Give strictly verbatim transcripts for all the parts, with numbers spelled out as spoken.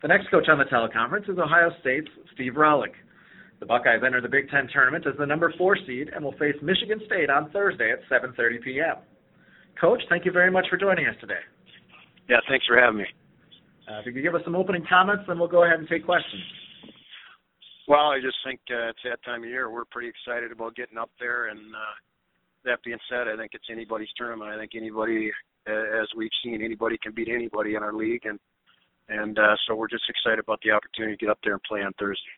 The next coach on the teleconference is Ohio State's Steve Rowling. The Buckeyes enter the Big Ten tournament as the number four seed and will face Michigan State on Thursday at seven thirty p.m. Coach, thank you very much for joining us today. Yeah, thanks for having me. Uh, if you could give us some opening comments, then we'll go ahead and take questions. Well, I just think uh, it's that time of year. We're pretty excited about getting up there, and uh, that being said, I think it's anybody's tournament. I think anybody, uh, as we've seen, anybody can beat anybody in our league, and and uh, so we're just excited about the opportunity to get up there and play on Thursday.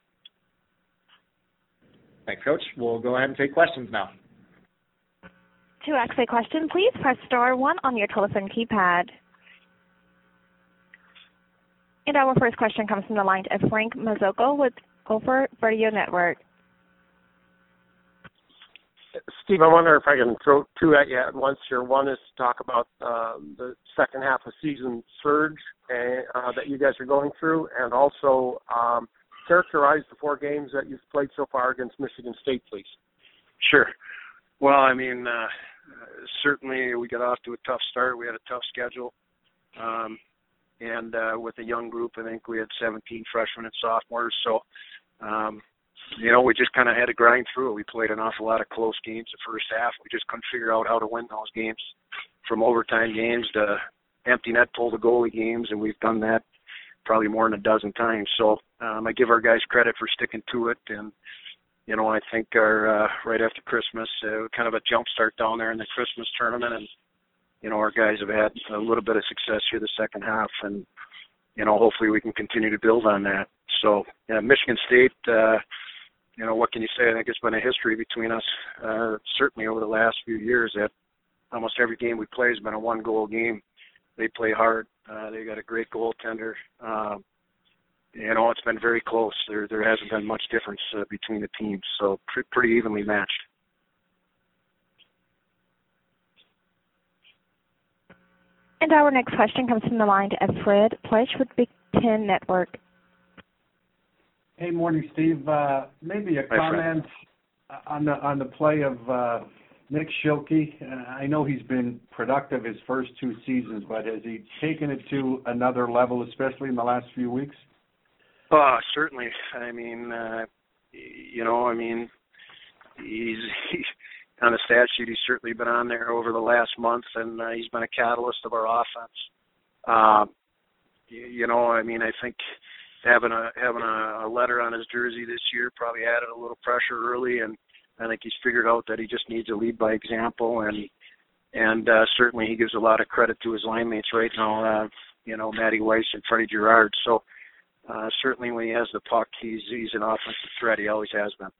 Thanks, Coach. We'll go ahead and take questions now. To ask a question, please press star one on your telephone keypad. And our first question comes from the line of Frank Mazzocco with Gopher Radio Network. Steve, I wonder if I can throw two at you at once here. One is to talk about uh, the second half of season surge uh, that you guys are going through, and also um, characterize the four games that you've played so far against Michigan State, please. Sure. Well, I mean, uh, certainly we got off to a tough start. We had a tough schedule. Um, and uh, with a young group, I think we had seventeen freshmen and sophomores. So, um, you know, we just kind of had to grind through it. We played an awful lot of close games the first half. We just couldn't figure out how to win those games, from overtime games to empty net pull the goalie games, and we've done that probably more than a dozen times. So um, I give our guys credit for sticking to it, and you know, I think our uh, right after Christmas, uh, kind of a jump start down there in the Christmas tournament, and you know, our guys have had a little bit of success here the second half, and you know, hopefully we can continue to build on that. So, yeah, Michigan State, uh, you know, what can you say? I think it's been a history between us, uh, certainly over the last few years, that almost every game we play has been a one-goal game. They play hard. Uh, they got a great goaltender. Um, you know, it's been very close. There there hasn't been much difference uh, between the teams, so pre- pretty evenly matched. And our next question comes from the line of Fred Pletch with Big Ten Network. Hey, morning, Steve. Uh, maybe a Hi, comment Fred. on the on the play of uh, Nick Schilke. Uh, I know he's been productive his first two seasons, but has he taken it to another level, especially in the last few weeks? Oh, certainly. I mean, uh, you know, I mean, he's, he's on the stat sheet. He's certainly been on there over the last month, and uh, he's been a catalyst of our offense. Uh, you, you know, I mean, I think having a having a, a letter on his jersey this year probably added a little pressure early, and I think he's figured out that he just needs to lead by example, and and uh, certainly he gives a lot of credit to his line mates right now. Uh, you know, Matty Weiss and Freddie Girard. So. Uh, certainly when he has the puck, he's he's an offensive threat. He always has been.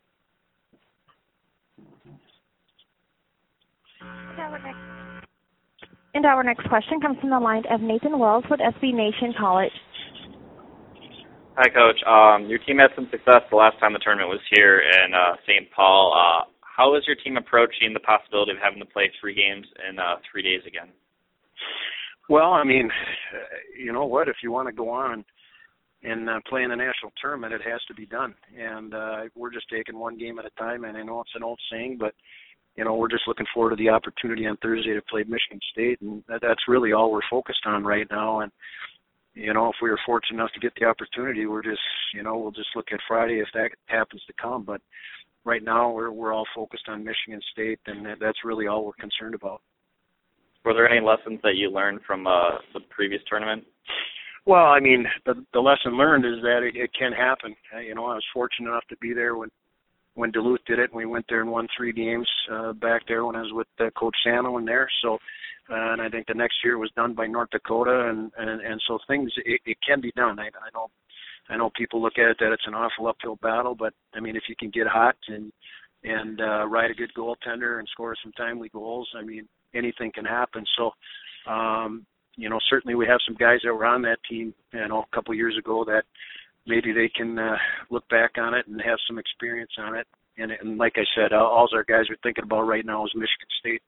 And our next, and our next question comes from the line of Nathan Wells with S B Nation College. Hi, Coach. Um, your team had some success the last time the tournament was here in uh, Saint Paul. Uh, how is your team approaching the possibility of having to play three games in uh, three days again? Well, I mean, you know what? If you want to go on and uh, play in the national tournament, it has to be done. And uh, we're just taking one game at a time. And I know it's an old saying, but, you know, we're just looking forward to the opportunity on Thursday to play Michigan State. And that, that's really all we're focused on right now. And, you know, if we were fortunate enough to get the opportunity, we're just, you know, we'll just look at Friday if that happens to come. But right now we're we're all focused on Michigan State, and that's really all we're concerned about. Were there any lessons that you learned from uh, the previous tournament? Well, I mean, the the lesson learned is that it, it can happen. Uh, you know, I was fortunate enough to be there when when Duluth did it, and we went there and won three games uh, back there when I was with uh, Coach Sandlin there. So, uh, and I think the next year was done by North Dakota, and and, and so things it, it can be done. I, I know, I know people look at it that it's an awful uphill battle, but I mean, if you can get hot and and uh, ride a good goaltender and score some timely goals, I mean, anything can happen. So. Um, You know, certainly we have some guys that were on that team, you know, a couple of years ago that maybe they can uh, look back on it and have some experience on it. And, and like I said, all, all our guys are thinking about right now is Michigan State.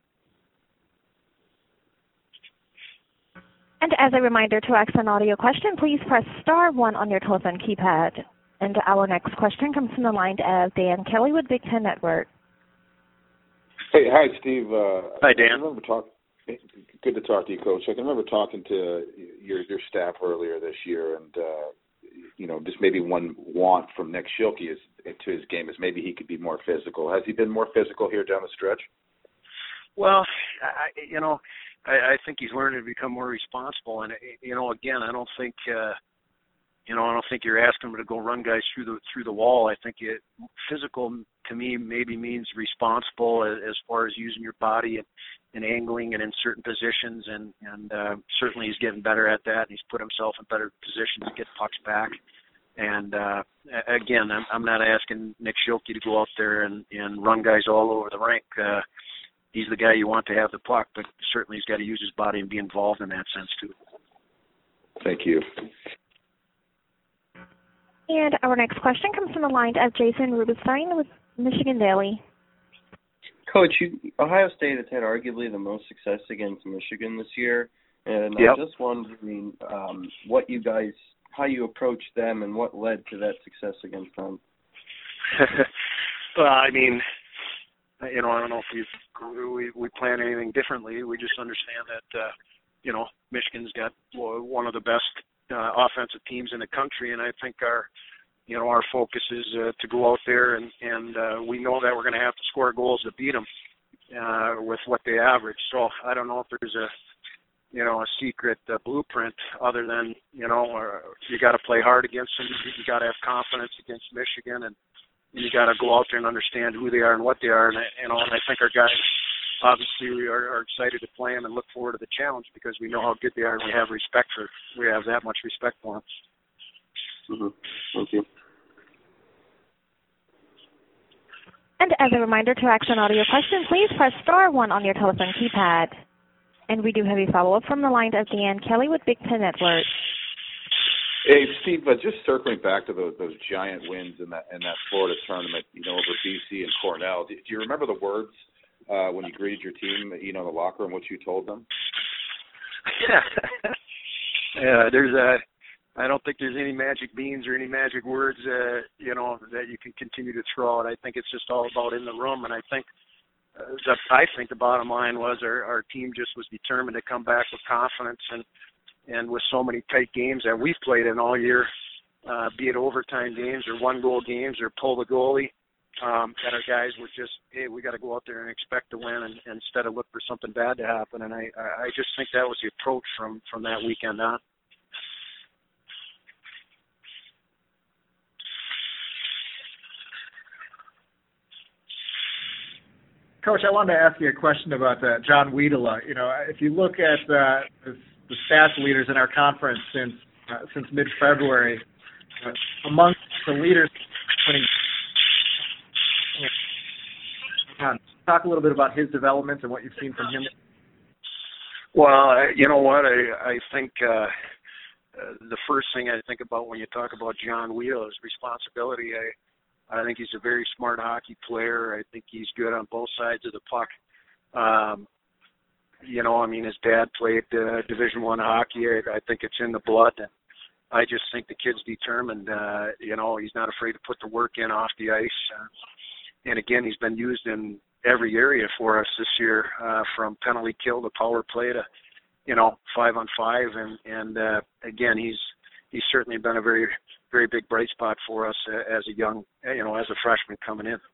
And as a reminder, to ask an audio question, please press star one on your telephone keypad. And our next question comes from the line of Dan Kelly with Big Ten Network. Hey, hi, Steve. Uh, hi, Dan. I remember talk, Good to talk to you, Coach. I can remember talking to your your staff earlier this year, and uh, you know, just maybe one want from Nick Schilke is to his game is maybe he could be more physical. Has he been more physical here down the stretch? Well, I, you know, I, I think he's learning to become more responsible, and you know, again, I don't think. Uh, You know, I don't think you're asking him to go run guys through the through the wall. I think it, physical to me maybe means responsible as, as far as using your body and, and angling and in certain positions, and and uh, certainly he's getting better at that. And he's put himself in better positions to get pucks back. And uh, again, I'm, I'm not asking Nick Schilke to go out there and, and run guys all over the rink. Uh, he's the guy you want to have the puck, but certainly he's got to use his body and be involved in that sense too. Thank you. And our next question comes from the line of Jason Rubenstein with Michigan Daily. Coach, you, Ohio State has had arguably the most success against Michigan this year, and yep. I'm just wondering um, what you guys, how you approached them, and what led to that success against them. Well, I mean, you know, I don't know if we we we plan anything differently. We just understand that uh, you know, Michigan's got one of the best Uh, offensive teams in the country, and I think our, you know, our focus is uh, to go out there and and uh, we know that we're going to have to score goals to beat them uh, with what they average. So I don't know if there's a, you know, a secret uh, blueprint other than, you know, or you got to play hard against them. You got to have confidence against Michigan, and you got to go out there and understand who they are and what they are. And you know, and I think our guys. Obviously, we are, are excited to play them and look forward to the challenge because we know how good they are, and we have respect for. We have that much respect for them. Mm-hmm. Thank you. And as a reminder, to ask an audio question, please press star one on your telephone keypad. And we do have a follow-up from the line of Dan Kelly with Big Ten Network. Hey, Steve, uh, just circling back to those, those giant wins in that in that Florida tournament, you know, over B C and Cornell. Do, do you remember the words? Uh, when you greeted your team, you know, in the locker room, what you told them? Yeah, there's a. I don't think there's any magic beans or any magic words, uh, you know, that you can continue to throw out. I think it's just all about in the room, and I think, uh, the, I think the bottom line was our, our team just was determined to come back with confidence, and and with so many tight games that we've played in all year, uh, be it overtime games or one goal games or pull the goalie. Um, that our guys were just, hey, we got to go out there and expect to win, and, and instead of look for something bad to happen. And I, I just think that was the approach from, from that weekend on. Coach, I wanted to ask you a question about uh, John Wiedela. You know, if you look at uh, the, the stats leaders in our conference since uh, since mid-February, uh, among the leaders winning. Talk a little bit about his development and what you've seen from him. Well, you know what? I, I think uh, uh, the first thing I think about when you talk about John Wiedela is responsibility. I, I think he's a very smart hockey player. I think he's good on both sides of the puck. Um, you know, I mean, his dad played uh, Division One hockey. I, I think it's in the blood. I just think the kid's determined. Uh, you know, he's not afraid to put the work in off the ice. Uh, And again, he's been used in every area for us this year, uh, from penalty kill to power play to, you know, five on five. And, and uh, again, he's he's certainly been a very, very big bright spot for us uh, as a young, you know, as a freshman coming in.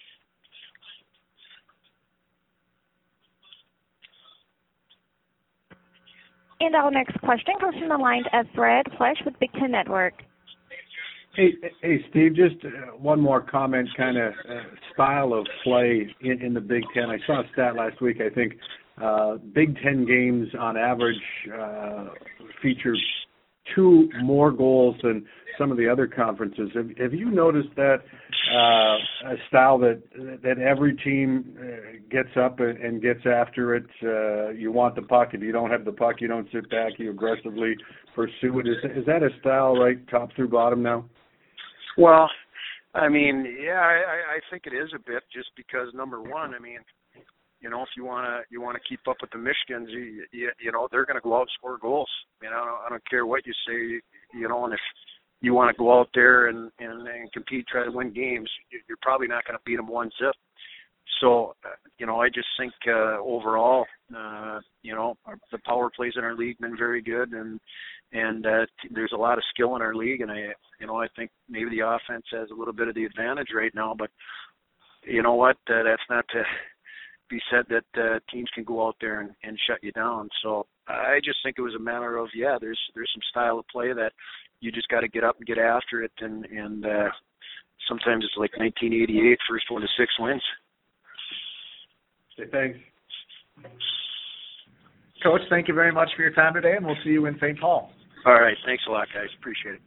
And our next question comes from the line of Brad Flesh with Big Ten Network. Hey, hey, Steve, just uh, one more comment, kind of uh, style of play in, in the Big Ten. I saw a stat last week, I think, uh, Big Ten games on average uh, feature two more goals than some of the other conferences. Have, have you noticed that uh, a style that that every team uh, gets up and, and gets after it? Uh, you want the puck. If you don't have the puck, you don't sit back. You aggressively pursue it. Is, is that a style right top through bottom now? Well, I mean, yeah, I, I think it is a bit, just because number one, I mean, you know, if you want to you want to keep up with the Michigans, you, you, you know, they're going to go out and score goals. I mean, I don't, I don't care what you say, you know, and if you want to go out there and, and, and compete, try to win games, you're probably not going to beat them one zip. So, uh, you know, I just think uh, overall, Uh, you know, our, the power plays in our league been very good, and and uh, t- there's a lot of skill in our league, and I, you know, I think maybe the offense has a little bit of the advantage right now, but you know what? Uh, that's not to be said that uh, teams can go out there and, and shut you down. So I just think it was a matter of, yeah, there's there's some style of play that you just got to get up and get after it, and and uh, sometimes it's like nineteen eighty-eight, first one to six wins. Okay, thanks. Coach, thank you very much for your time today, and we'll see you in Saint Paul. All right. Thanks a lot, guys. Appreciate it.